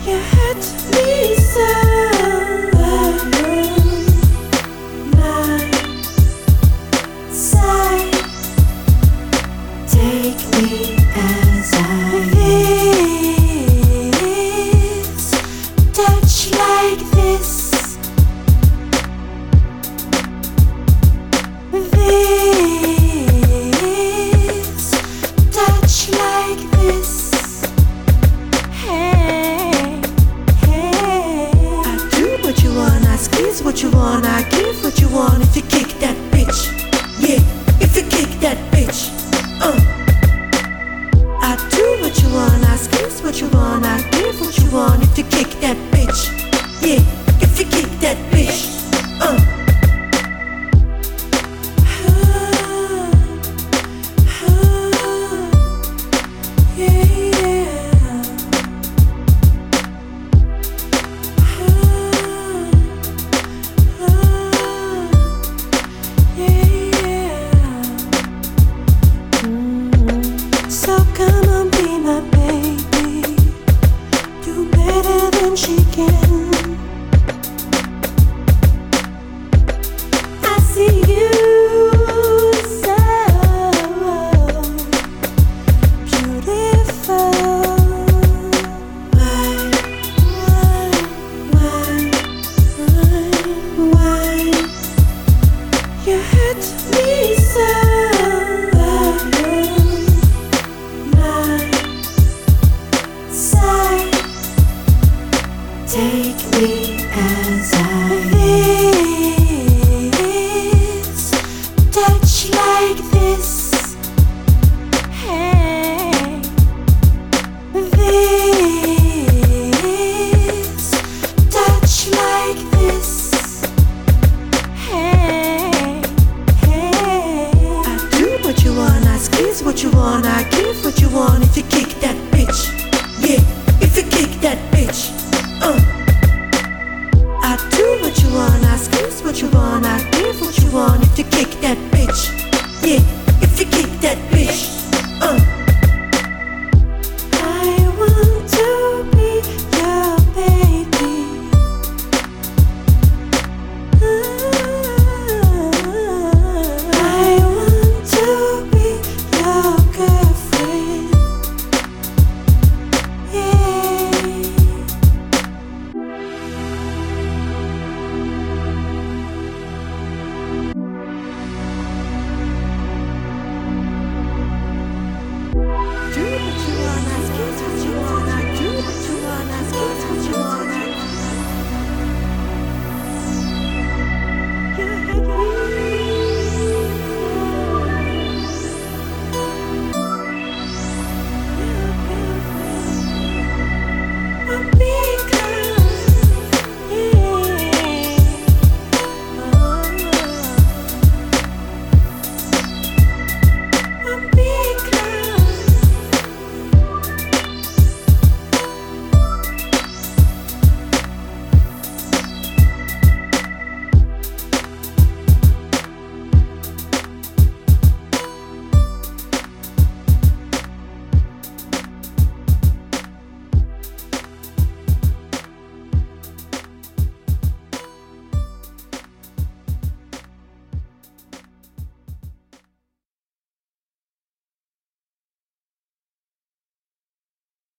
You hurt me so. My side, take me as I is. Touch like this. This touch like this. Hey, hey. I do what you want, I squeeze what you want, I give what you want. If you kick that bitch, yeah. If you kick that bitch, I do what you want, I squeeze what you want, I give what you want. If you kick that bitch, yeah. If you kick that bitch, so come on, be my baby. Do better than she can. I see you so beautiful. Why you hurt me so? Take me out.